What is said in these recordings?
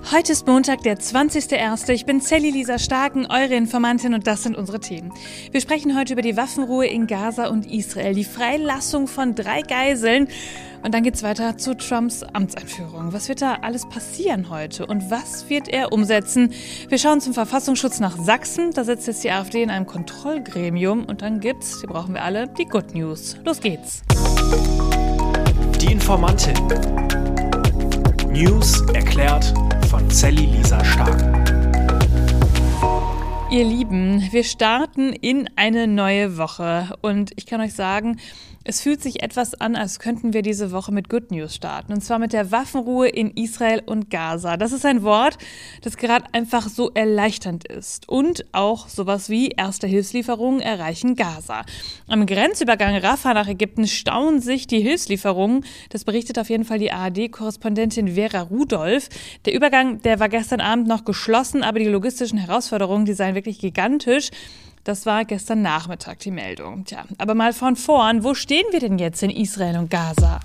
Heute ist Montag, der 20.01. Ich bin Sally Lisa Starken, eure Informantin, und das sind unsere Themen. Wir sprechen heute über die Waffenruhe in Gaza und Israel, die Freilassung von 3 Geiseln und dann geht's weiter zu Trumps Amtseinführung. Was wird da alles passieren heute und was wird er umsetzen? Wir schauen zum Verfassungsschutz nach Sachsen, da sitzt jetzt die AfD in einem Kontrollgremium und dann gibt's, die brauchen wir alle, die Good News. Los geht's. Die Informantin. News erklärt von Sally Lisa Stark. Ihr Lieben, wir starten in eine neue Woche und ich kann euch sagen, es fühlt sich etwas an, als könnten wir diese Woche mit Good News starten. Und zwar mit der Waffenruhe in Israel und Gaza. Das ist ein Wort, das gerade einfach so erleichternd ist. Und auch sowas wie erste Hilfslieferungen erreichen Gaza. Am Grenzübergang Rafah nach Ägypten stauen sich die Hilfslieferungen. Das berichtet auf jeden Fall die ARD-Korrespondentin Vera Rudolph. Der Übergang, der war gestern Abend noch geschlossen, aber die logistischen Herausforderungen, die seien wirklich gigantisch. Das war gestern Nachmittag die Meldung. Tja, aber mal von vorn, wo stehen wir denn jetzt in Israel und Gaza?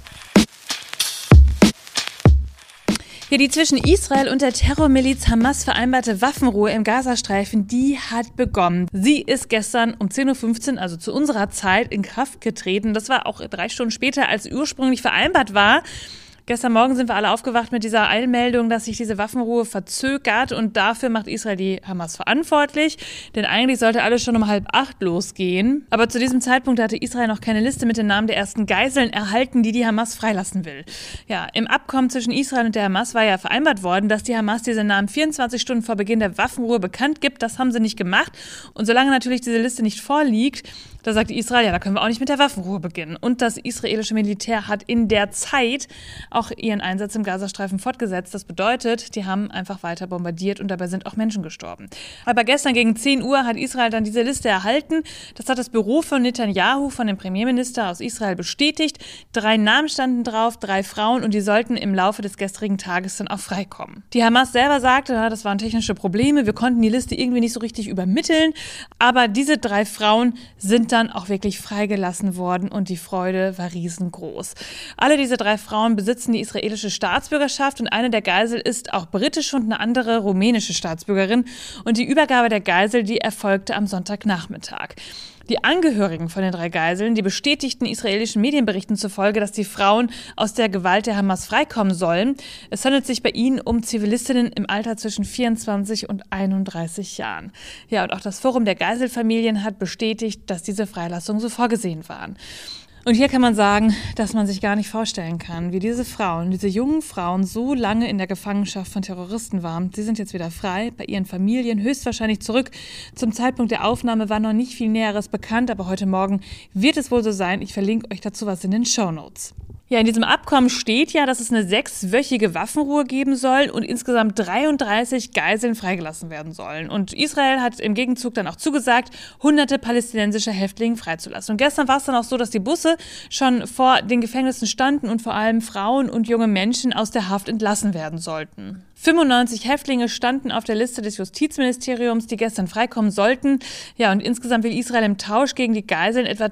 Ja, die zwischen Israel und der Terrormiliz Hamas vereinbarte Waffenruhe im Gazastreifen, die hat begonnen. Sie ist gestern um 10.15 Uhr, also zu unserer Zeit, in Kraft getreten. Das war auch 3 Stunden später, als ursprünglich vereinbart war. Gestern Morgen sind wir alle aufgewacht mit dieser Eilmeldung, dass sich diese Waffenruhe verzögert und dafür macht Israel die Hamas verantwortlich, denn eigentlich sollte alles schon um 7:30 losgehen. Aber zu diesem Zeitpunkt hatte Israel noch keine Liste mit den Namen der ersten Geiseln erhalten, die Hamas freilassen will. Ja, im Abkommen zwischen Israel und der Hamas war ja vereinbart worden, dass die Hamas diese Namen 24 Stunden vor Beginn der Waffenruhe bekannt gibt. Das haben sie nicht gemacht und solange natürlich diese Liste nicht vorliegt, da sagt Israel, ja, da können wir auch nicht mit der Waffenruhe beginnen. Und das israelische Militär hat in der Zeit auch ihren Einsatz im Gazastreifen fortgesetzt. Das bedeutet, die haben einfach weiter bombardiert und dabei sind auch Menschen gestorben. Aber gestern gegen 10 Uhr hat Israel dann diese Liste erhalten. Das hat das Büro von Netanyahu, von dem Premierminister aus Israel, bestätigt. 3 Namen standen drauf, 3 Frauen und die sollten im Laufe des gestrigen Tages dann auch freikommen. Die Hamas selber sagte, das waren technische Probleme, wir konnten die Liste irgendwie nicht so richtig übermitteln. Aber diese 3 Frauen sind dann auch wirklich freigelassen worden und die Freude war riesengroß. Alle diese 3 Frauen besitzen die israelische Staatsbürgerschaft und eine der Geisel ist auch britische und eine andere rumänische Staatsbürgerin und die Übergabe der Geisel, die erfolgte am Sonntagnachmittag. Die Angehörigen von den 3 Geiseln, die bestätigten israelischen Medienberichten zufolge, dass die Frauen aus der Gewalt der Hamas freikommen sollen. Es handelt sich bei ihnen um Zivilistinnen im Alter zwischen 24 und 31 Jahren. Ja, und auch das Forum der Geiselfamilien hat bestätigt, dass diese Freilassungen so vorgesehen waren. Und hier kann man sagen, dass man sich gar nicht vorstellen kann, wie diese Frauen, diese jungen Frauen so lange in der Gefangenschaft von Terroristen waren. Sie sind jetzt wieder frei, bei ihren Familien, höchstwahrscheinlich zurück. Zum Zeitpunkt der Aufnahme war noch nicht viel Näheres bekannt, aber heute Morgen wird es wohl so sein. Ich verlinke euch dazu was in den Shownotes. Ja, in diesem Abkommen steht ja, dass es eine 6-wöchige Waffenruhe geben soll und insgesamt 33 Geiseln freigelassen werden sollen. Und Israel hat im Gegenzug dann auch zugesagt, hunderte palästinensische Häftlinge freizulassen. Und gestern war es dann auch so, dass die Busse schon vor den Gefängnissen standen und vor allem Frauen und junge Menschen aus der Haft entlassen werden sollten. 95 Häftlinge standen auf der Liste des Justizministeriums, die gestern freikommen sollten. Ja, und insgesamt will Israel im Tausch gegen die Geiseln etwa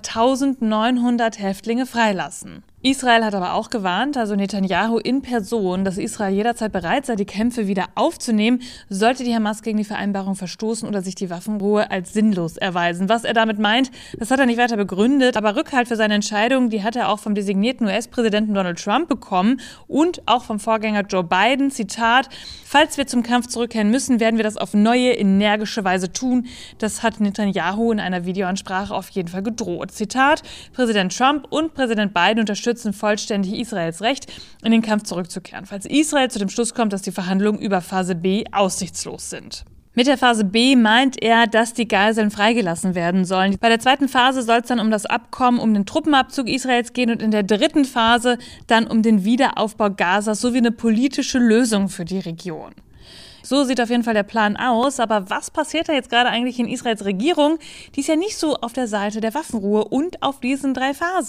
1900 Häftlinge freilassen. Israel hat aber auch gewarnt, also Netanyahu in Person, dass Israel jederzeit bereit sei, die Kämpfe wieder aufzunehmen, sollte die Hamas gegen die Vereinbarung verstoßen oder sich die Waffenruhe als sinnlos erweisen. Was er damit meint, das hat er nicht weiter begründet, aber Rückhalt für seine Entscheidung, die hat er auch vom designierten US-Präsidenten Donald Trump bekommen und auch vom Vorgänger Joe Biden. Zitat: Falls wir zum Kampf zurückkehren müssen, werden wir das auf neue, energische Weise tun. Das hat Netanyahu in einer Videoansprache auf jeden Fall gedroht. Zitat: Präsident Trump und Präsident Biden unterstützen vollständig Israels Recht, in den Kampf zurückzukehren, falls Israel zu dem Schluss kommt, dass die Verhandlungen über Phase B aussichtslos sind. Mit der Phase B meint er, dass die Geiseln freigelassen werden sollen. Bei der 2. Phase soll es dann um das Abkommen um den Truppenabzug Israels gehen und in der 3. Phase dann um den Wiederaufbau Gazas sowie eine politische Lösung für die Region. So sieht auf jeden Fall der Plan aus. Aber was passiert da jetzt gerade eigentlich in Israels Regierung? Die ist ja nicht so auf der Seite der Waffenruhe und auf diesen 3 Phasen.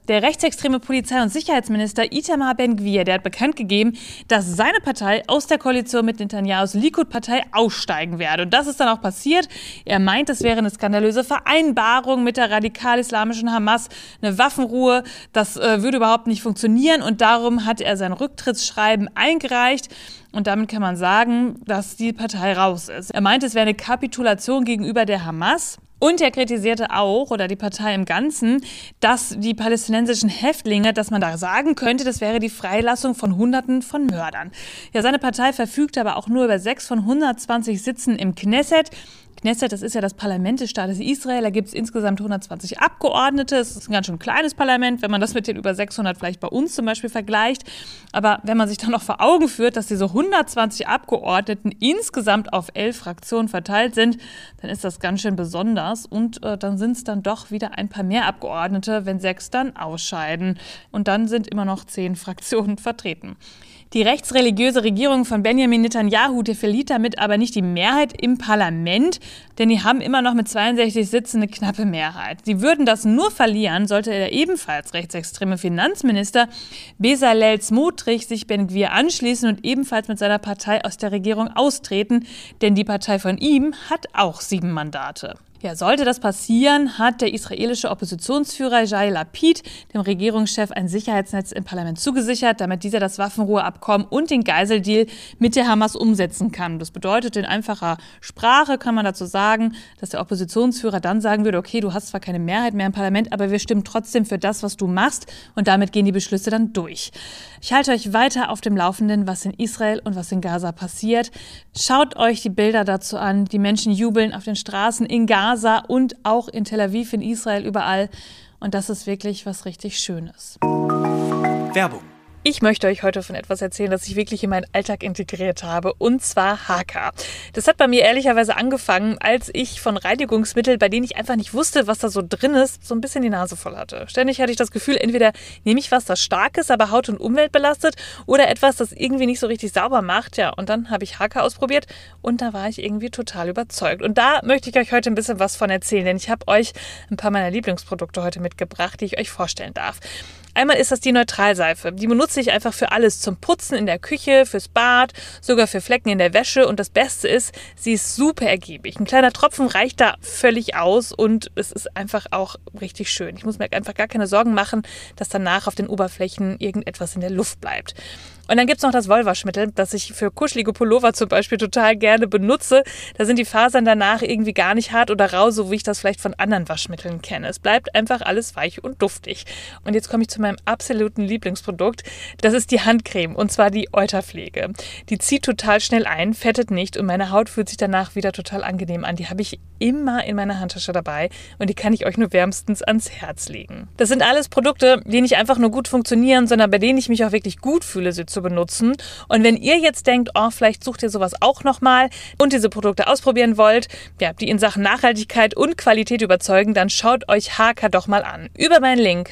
Der rechtsextreme Polizei- und Sicherheitsminister Itamar Ben-Gvir, der hat bekannt gegeben, dass seine Partei aus der Koalition mit Netanyahus Likud-Partei aussteigen werde. Und das ist dann auch passiert. Er meint, es wäre eine skandalöse Vereinbarung mit der radikal-islamischen Hamas, eine Waffenruhe. Das würde überhaupt nicht funktionieren. Und darum hat er sein Rücktrittsschreiben eingereicht. Und damit kann man sagen, dass die Partei raus ist. Er meint, es wäre eine Kapitulation gegenüber der Hamas. Und er kritisierte auch, oder die Partei im Ganzen, dass die palästinensischen Häftlinge, dass man da sagen könnte, das wäre die Freilassung von Hunderten von Mördern. Ja, seine Partei verfügt aber auch nur über 6 von 120 Sitzen im Knesset. Knesset, das ist ja das Parlament des Staates Israel. Da gibt es insgesamt 120 Abgeordnete. Es ist ein ganz schön kleines Parlament, wenn man das mit den über 600 vielleicht bei uns zum Beispiel vergleicht. Aber wenn man sich dann noch vor Augen führt, dass diese 120 Abgeordneten insgesamt auf 11 Fraktionen verteilt sind, dann ist das ganz schön besonders. Und dann sind es dann doch wieder ein paar mehr Abgeordnete, wenn 6 dann ausscheiden. Und dann sind immer noch 10 Fraktionen vertreten. Die rechtsreligiöse Regierung von Benjamin Netanyahu, die verliert damit aber nicht die Mehrheit im Parlament, denn die haben immer noch mit 62 Sitzen eine knappe Mehrheit. Sie würden das nur verlieren, sollte der ebenfalls rechtsextreme Finanzminister Bezalel Smotrich sich Ben-Gvir anschließen und ebenfalls mit seiner Partei aus der Regierung austreten, denn die Partei von ihm hat auch 7 Mandate. Ja, sollte das passieren, hat der israelische Oppositionsführer Yair Lapid dem Regierungschef ein Sicherheitsnetz im Parlament zugesichert, damit dieser das Waffenruheabkommen und den Geiseldeal mit der Hamas umsetzen kann. Das bedeutet, in einfacher Sprache kann man dazu sagen, dass der Oppositionsführer dann sagen würde, okay, du hast zwar keine Mehrheit mehr im Parlament, aber wir stimmen trotzdem für das, was du machst, und damit gehen die Beschlüsse dann durch. Ich halte euch weiter auf dem Laufenden, was in Israel und was in Gaza passiert. Schaut euch die Bilder dazu an. Die Menschen jubeln auf den Straßen in Gaza und auch in Tel Aviv, in Israel, überall. Und das ist wirklich was richtig Schönes. Werbung. Ich möchte euch heute von etwas erzählen, das ich wirklich in meinen Alltag integriert habe, und zwar Haakaa. Das hat bei mir ehrlicherweise angefangen, als ich von Reinigungsmitteln, bei denen ich einfach nicht wusste, was da so drin ist, so ein bisschen die Nase voll hatte. Ständig hatte ich das Gefühl, entweder nehme ich was, das stark ist, aber Haut und Umwelt belastet, oder etwas, das irgendwie nicht so richtig sauber macht. Ja, und dann habe ich Haakaa ausprobiert und da war ich irgendwie total überzeugt. Und da möchte ich euch heute ein bisschen was von erzählen, denn ich habe euch ein paar meiner Lieblingsprodukte heute mitgebracht, die ich euch vorstellen darf. Einmal ist das die Neutralseife. Die benutze ich einfach für alles, zum Putzen in der Küche, fürs Bad, sogar für Flecken in der Wäsche. Und das Beste ist, sie ist super ergiebig. Ein kleiner Tropfen reicht da völlig aus und es ist einfach auch richtig schön. Ich muss mir einfach gar keine Sorgen machen, dass danach auf den Oberflächen irgendetwas in der Luft bleibt. Und dann gibt's noch das Wollwaschmittel, das ich für kuschelige Pullover zum Beispiel total gerne benutze. Da sind die Fasern danach irgendwie gar nicht hart oder rau, so wie ich das vielleicht von anderen Waschmitteln kenne. Es bleibt einfach alles weich und duftig. Und jetzt komme ich zu meinem absoluten Lieblingsprodukt. Das ist die Handcreme, und zwar die Euterpflege. Die zieht total schnell ein, fettet nicht und meine Haut fühlt sich danach wieder total angenehm an. Die habe ich immer in meiner Handtasche dabei und die kann ich euch nur wärmstens ans Herz legen. Das sind alles Produkte, die nicht einfach nur gut funktionieren, sondern bei denen ich mich auch wirklich gut fühle, sie zu benutzen. Und wenn ihr jetzt denkt, oh, vielleicht sucht ihr sowas auch nochmal und diese Produkte ausprobieren wollt, ja, die in Sachen Nachhaltigkeit und Qualität überzeugen, dann schaut euch Haakaa doch mal an. Über meinen Link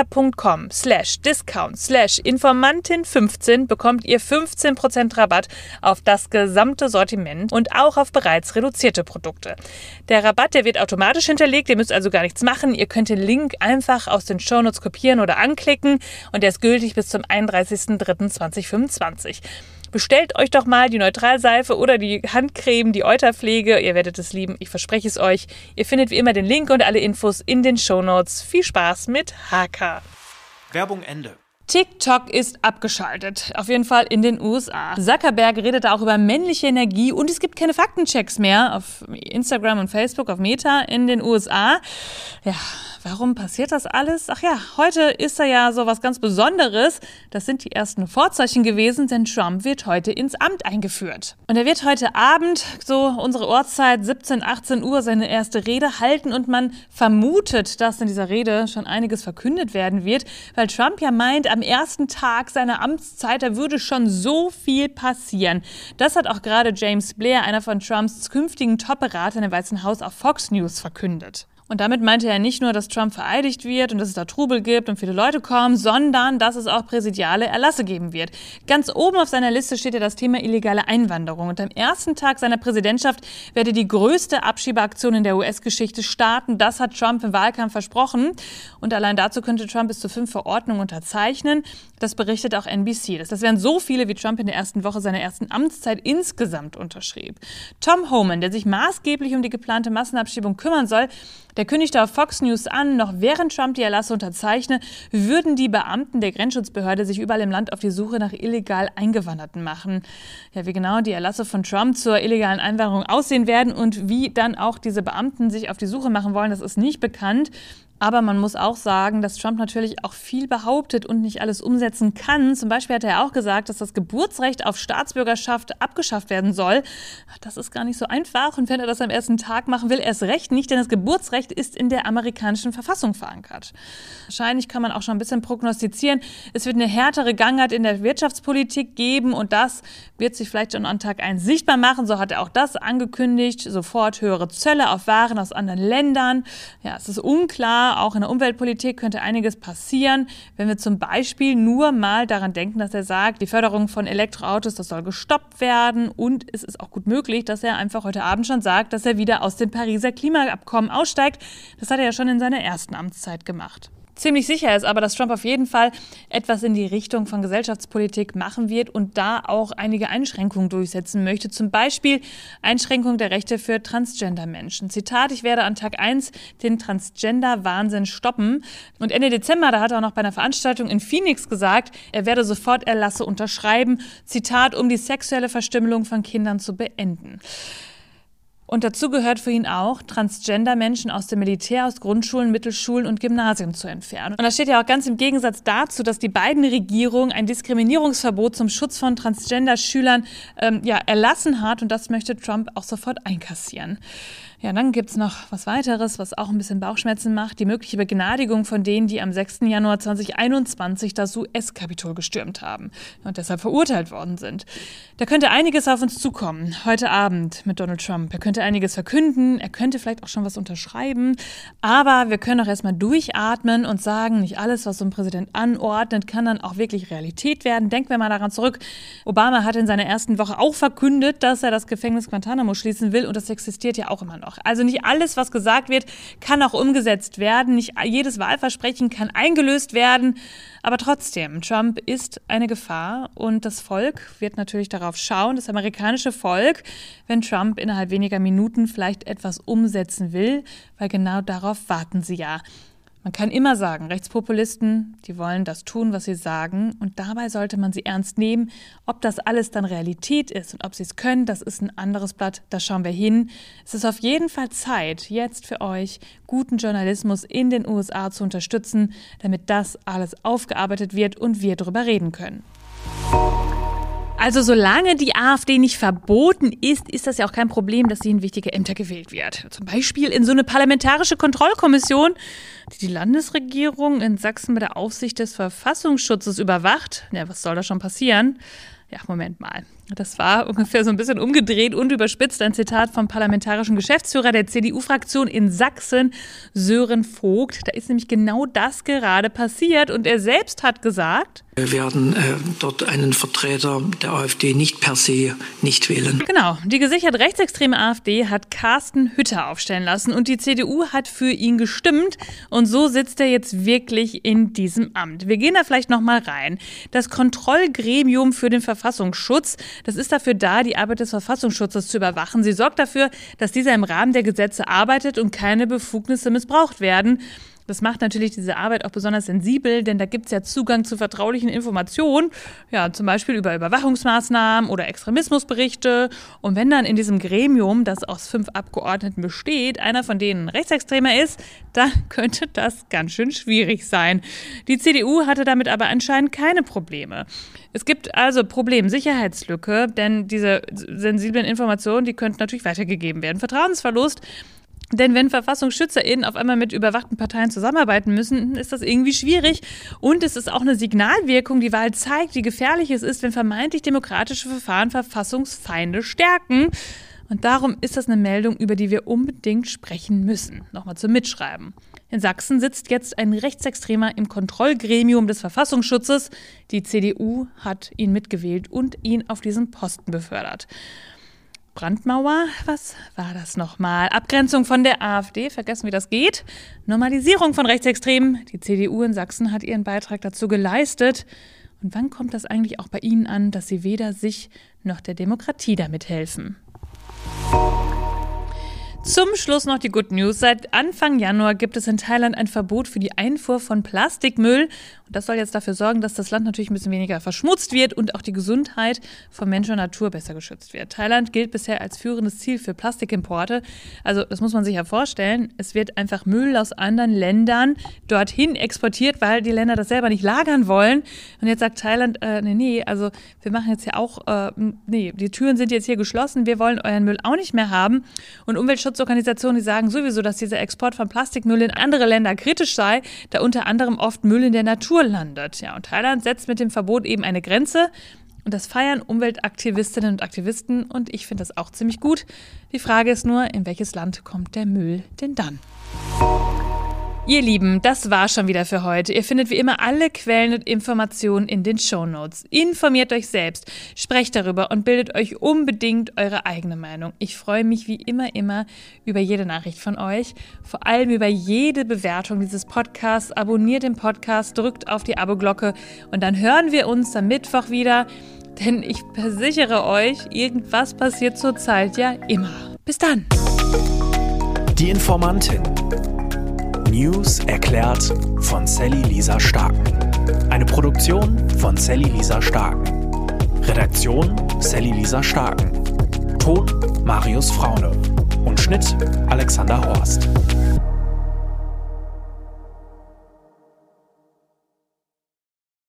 haakaa.com/discount/Informantin15 bekommt ihr 15% Rabatt auf das gesamte Sortiment und auch auf bereits reduzierte Produkte. Der Rabatt, der wird automatisch hinterlegt, ihr müsst also gar nichts machen. Ihr könnt den Link einfach aus den Shownotes kopieren oder anklicken und der ist gültig bis zum 31.03.2025. Bestellt euch doch mal die Neutralseife oder die Handcreme, die Euterpflege. Ihr werdet es lieben, ich verspreche es euch. Ihr findet wie immer den Link und alle Infos in den Shownotes. Viel Spaß mit Haakaa. Werbung Ende. TikTok ist abgeschaltet, auf jeden Fall in den USA. Zuckerberg redet da auch über männliche Energie und es gibt keine Faktenchecks mehr auf Instagram und Facebook, auf Meta in den USA. Ja, warum passiert das alles? Ach ja, heute ist da ja so was ganz Besonderes. Das sind die ersten Vorzeichen gewesen, denn Trump wird heute ins Amt eingeführt. Und er wird heute Abend, so unsere Ortszeit, 17, 18 Uhr, seine erste Rede halten und man vermutet, dass in dieser Rede schon einiges verkündet werden wird, weil Trump ja meint, am ersten Tag seiner Amtszeit, da würde schon so viel passieren. Das hat auch gerade James Blair, einer von Trumps künftigen Top-Beratern im Weißen Haus, auf Fox News verkündet. Und damit meinte er nicht nur, dass Trump vereidigt wird und dass es da Trubel gibt und viele Leute kommen, sondern dass es auch präsidiale Erlasse geben wird. Ganz oben auf seiner Liste steht ja das Thema illegale Einwanderung. Und am ersten Tag seiner Präsidentschaft werde die größte Abschiebeaktion in der US-Geschichte starten. Das hat Trump im Wahlkampf versprochen. Und allein dazu könnte Trump bis zu 5 Verordnungen unterzeichnen. Das berichtet auch NBC. Das wären so viele, wie Trump in der ersten Woche seiner ersten Amtszeit insgesamt unterschrieb. Tom Homan, der sich maßgeblich um die geplante Massenabschiebung kümmern soll, der kündigte auf Fox News an, noch während Trump die Erlasse unterzeichne, würden die Beamten der Grenzschutzbehörde sich überall im Land auf die Suche nach illegal Eingewanderten machen. Ja, wie genau die Erlasse von Trump zur illegalen Einwanderung aussehen werden und wie dann auch diese Beamten sich auf die Suche machen wollen, das ist nicht bekannt. Aber man muss auch sagen, dass Trump natürlich auch viel behauptet und nicht alles umsetzen kann. Zum Beispiel hat er auch gesagt, dass das Geburtsrecht auf Staatsbürgerschaft abgeschafft werden soll. Das ist gar nicht so einfach. Und wenn er das am ersten Tag machen will, erst recht nicht, denn das Geburtsrecht ist in der amerikanischen Verfassung verankert. Wahrscheinlich kann man auch schon ein bisschen prognostizieren. Es wird eine härtere Gangart in der Wirtschaftspolitik geben und das wird sich vielleicht schon an Tag 1 sichtbar machen. So hat er auch das angekündigt. Sofort höhere Zölle auf Waren aus anderen Ländern. Ja, es ist unklar. Auch in der Umweltpolitik könnte einiges passieren, wenn wir zum Beispiel nur mal daran denken, dass er sagt, die Förderung von Elektroautos, das soll gestoppt werden. Und es ist auch gut möglich, dass er einfach heute Abend schon sagt, dass er wieder aus dem Pariser Klimaabkommen aussteigt. Das hat er ja schon in seiner ersten Amtszeit gemacht. Ziemlich sicher ist aber, dass Trump auf jeden Fall etwas in die Richtung von Gesellschaftspolitik machen wird und da auch einige Einschränkungen durchsetzen möchte. Zum Beispiel Einschränkung der Rechte für Transgender-Menschen. Zitat, ich werde an Tag 1 den Transgender-Wahnsinn stoppen. Und Ende Dezember, da hat er auch noch bei einer Veranstaltung in Phoenix gesagt, er werde sofort Erlasse unterschreiben. Zitat, um die sexuelle Verstümmelung von Kindern zu beenden. Und dazu gehört für ihn auch, Transgender-Menschen aus dem Militär, aus Grundschulen, Mittelschulen und Gymnasien zu entfernen. Und das steht ja auch ganz im Gegensatz dazu, dass die Biden-Regierung ein Diskriminierungsverbot zum Schutz von Transgender-Schülern erlassen hat. Und das möchte Trump auch sofort einkassieren. Ja, dann gibt's noch was weiteres, was auch ein bisschen Bauchschmerzen macht. Die mögliche Begnadigung von denen, die am 6. Januar 2021 das US-Kapitol gestürmt haben und deshalb verurteilt worden sind. Da könnte einiges auf uns zukommen, heute Abend mit Donald Trump. Er könnte einiges verkünden, er könnte vielleicht auch schon was unterschreiben. Aber wir können auch erstmal durchatmen und sagen, nicht alles, was so ein Präsident anordnet, kann dann auch wirklich Realität werden. Denken wir mal daran zurück. Obama hat in seiner ersten Woche auch verkündet, dass er das Gefängnis Guantanamo schließen will und das existiert ja auch immer noch. Also nicht alles, was gesagt wird, kann auch umgesetzt werden. Nicht jedes Wahlversprechen kann eingelöst werden. Aber trotzdem, Trump ist eine Gefahr und das Volk wird natürlich darauf schauen, das amerikanische Volk, wenn Trump innerhalb weniger Minuten vielleicht etwas umsetzen will, weil genau darauf warten sie ja. Man kann immer sagen, Rechtspopulisten, die wollen das tun, was sie sagen. Und dabei sollte man sie ernst nehmen. Ob das alles dann Realität ist und ob sie es können, das ist ein anderes Blatt. Da schauen wir hin. Es ist auf jeden Fall Zeit, jetzt für euch guten Journalismus in den USA zu unterstützen, damit das alles aufgearbeitet wird und wir darüber reden können. Also solange die AfD nicht verboten ist, ist das ja auch kein Problem, dass sie in wichtige Ämter gewählt wird. Zum Beispiel in so eine parlamentarische Kontrollkommission, die die Landesregierung in Sachsen bei der Aufsicht des Verfassungsschutzes überwacht. Ja, was soll da schon passieren? Ja, Moment mal. Das war ungefähr so ein bisschen umgedreht und überspitzt ein Zitat vom parlamentarischen Geschäftsführer der CDU-Fraktion in Sachsen, Sören Vogt. Da ist nämlich genau das gerade passiert und er selbst hat gesagt: Wir werden dort einen Vertreter der AfD nicht per se nicht wählen. Genau, die gesichert rechtsextreme AfD hat Carsten Hütter aufstellen lassen und die CDU hat für ihn gestimmt und so sitzt er jetzt wirklich in diesem Amt. Wir gehen da vielleicht nochmal rein. Das Kontrollgremium für den Verfassungsschutz, das ist dafür da, die Arbeit des Verfassungsschutzes zu überwachen. Sie sorgt dafür, dass dieser im Rahmen der Gesetze arbeitet und keine Befugnisse missbraucht werden. Das macht natürlich diese Arbeit auch besonders sensibel, denn da gibt es ja Zugang zu vertraulichen Informationen, ja, zum Beispiel über Überwachungsmaßnahmen oder Extremismusberichte. Und wenn dann in diesem Gremium, das aus 5 Abgeordneten besteht, einer von denen Rechtsextremer ist, dann könnte das ganz schön schwierig sein. Die CDU hatte damit aber anscheinend keine Probleme. Es gibt also Sicherheitslücke, denn diese sensiblen Informationen, die könnten natürlich weitergegeben werden. Vertrauensverlust. Denn wenn VerfassungsschützerInnen auf einmal mit überwachten Parteien zusammenarbeiten müssen, ist das irgendwie schwierig. Und es ist auch eine Signalwirkung, die Wahl zeigt, wie gefährlich es ist, wenn vermeintlich demokratische Verfahren Verfassungsfeinde stärken. Und darum ist das eine Meldung, über die wir unbedingt sprechen müssen. Nochmal zum Mitschreiben. In Sachsen sitzt jetzt ein Rechtsextremer im Kontrollgremium des Verfassungsschutzes. Die CDU hat ihn mitgewählt und ihn auf diesen Posten befördert. Brandmauer, was war das nochmal? Abgrenzung von der AfD, vergessen wie das geht. Normalisierung von Rechtsextremen. Die CDU in Sachsen hat ihren Beitrag dazu geleistet. Und wann kommt das eigentlich auch bei Ihnen an, dass Sie weder sich noch der Demokratie damit helfen? Zum Schluss noch die Good News. Seit Anfang Januar gibt es in Thailand ein Verbot für die Einfuhr von Plastikmüll. Und das soll jetzt dafür sorgen, dass das Land natürlich ein bisschen weniger verschmutzt wird und auch die Gesundheit von Mensch und Natur besser geschützt wird. Thailand gilt bisher als führendes Ziel für Plastikimporte. Also das muss man sich ja vorstellen. Es wird einfach Müll aus anderen Ländern dorthin exportiert, weil die Länder das selber nicht lagern wollen. Und jetzt sagt Thailand, also wir machen jetzt ja auch, die Türen sind jetzt hier geschlossen. Wir wollen euren Müll auch nicht mehr haben. Und Umweltschutzorganisationen, die sagen sowieso, dass dieser Export von Plastikmüll in andere Länder kritisch sei, da unter anderem oft Müll in der Natur landet. Ja, und Thailand setzt mit dem Verbot eben eine Grenze. Und das feiern Umweltaktivistinnen und Aktivisten. Und ich finde das auch ziemlich gut. Die Frage ist nur, in welches Land kommt der Müll denn dann? Ihr Lieben, das war schon wieder für heute. Ihr findet wie immer alle Quellen und Informationen in den Shownotes. Informiert euch selbst, sprecht darüber und bildet euch unbedingt eure eigene Meinung. Ich freue mich wie immer über jede Nachricht von euch, vor allem über jede Bewertung dieses Podcasts. Abonniert den Podcast, drückt auf die Abo-Glocke und dann hören wir uns am Mittwoch wieder, denn ich versichere euch, irgendwas passiert zurzeit ja immer. Bis dann! Die Informantin. News erklärt von Sally Lisa Starken. Eine Produktion von Sally Lisa Starken. Redaktion Sally Lisa Starken. Ton Marius Fraune. Und Schnitt Alexander Horst.